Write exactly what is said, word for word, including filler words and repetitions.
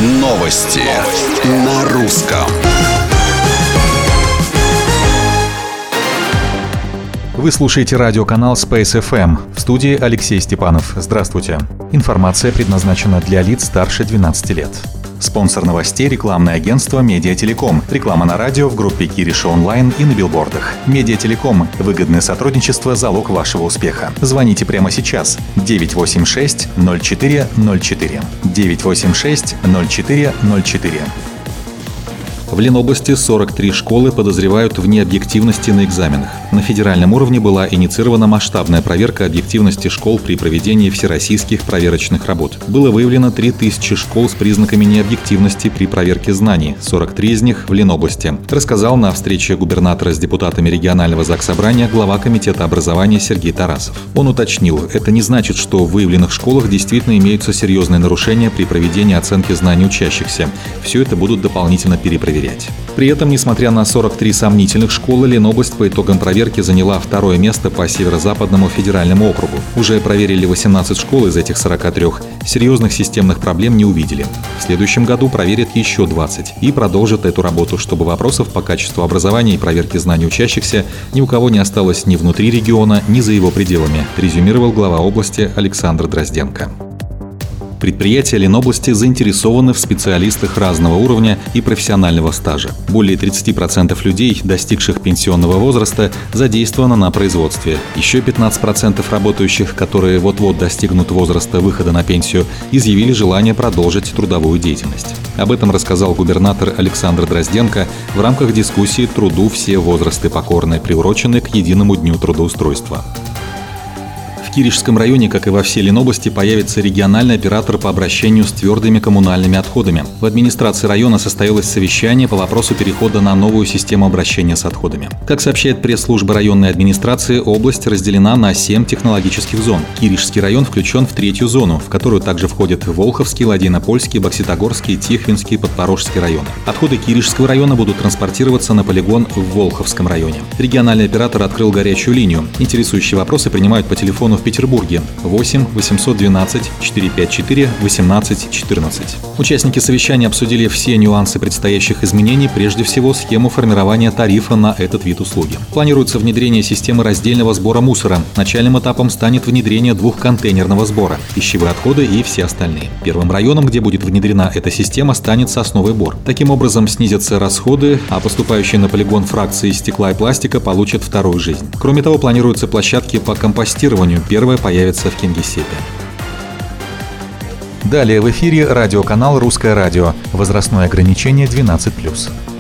Новости на русском. Вы слушаете радиоканал Space эф эм. В студии Алексей Степанов. Здравствуйте. Информация предназначена для лиц старше двенадцати лет. Спонсор новостей — рекламное агентство «Медиателеком». Реклама на радио, в группе Кириша онлайн и на билбордах. «Медиателеком» — выгодное сотрудничество — залог вашего успеха. Звоните прямо сейчас. девять восемь шесть ноль четыре ноль четыре. девять восемь шесть ноль четыре ноль четыре. В Ленобласти сорок три школы подозревают в необъективности на экзаменах. На федеральном уровне была инициирована масштабная проверка объективности школ при проведении всероссийских проверочных работ. Было выявлено три тысячи школ с признаками необъективности при проверке знаний, сорок три из них в Ленобласти, рассказал на встрече губернатора с депутатами регионального заксобрания глава комитета образования Сергей Тарасов. Он уточнил, это не значит, что в выявленных школах действительно имеются серьезные нарушения при проведении оценки знаний учащихся. Все это будут дополнительно перепроверять. При этом, несмотря на сорок три сомнительных школы, Ленобласть по итогам проверки заняла второе место по Северо-Западному федеральному округу. Уже проверили восемнадцать школ из этих сорока трёх. Серьезных системных проблем не увидели. В следующем году проверят еще двадцать и продолжат эту работу, чтобы вопросов по качеству образования и проверки знаний учащихся ни у кого не осталось ни внутри региона, ни за его пределами, резюмировал глава области Александр Дрозденко. Предприятия Ленобласти заинтересованы в специалистах разного уровня и профессионального стажа. Более тридцати процентов людей, достигших пенсионного возраста, задействовано на производстве. Еще пятнадцать процентов работающих, которые вот-вот достигнут возраста выхода на пенсию, изъявили желание продолжить трудовую деятельность. Об этом рассказал губернатор Александр Дрозденко в рамках дискуссии «Труду все возрасты покорны», приуроченной к единому дню трудоустройства. В Киришском районе, как и во всей Ленобласти, появится региональный оператор по обращению с твердыми коммунальными отходами. В администрации района состоялось совещание по вопросу перехода на новую систему обращения с отходами. Как сообщает пресс-служба районной администрации, область разделена на семь технологических зон. Киришский район включен в третью зону, в которую также входят Волховский, Ладейнопольский, Бокситогорский, Тихвинский, Подпорожский районы. Отходы Киришского района будут транспортироваться на полигон в Волховском районе. Региональный оператор открыл горячую линию. Интересующие вопросы принимают по телефону в Петербурге восемь восемьсот двенадцать четыреста пятьдесят четыре восемнадцать четырнадцать. Участники совещания обсудили все нюансы предстоящих изменений, прежде всего схему формирования тарифа на этот вид услуги. Планируется внедрение системы раздельного сбора мусора. Начальным этапом станет внедрение двухконтейнерного сбора, пищевые отходы и все остальные. Первым районом, где будет внедрена эта система, станет Сосновый Бор. Таким образом снизятся расходы, а поступающие на полигон фракции стекла и пластика получат вторую жизнь. Кроме того, планируются площадки по компостированию. Первая появится в Кингисеппе. Далее в эфире радиоканал «Русское радио». Возрастное ограничение двенадцать плюс.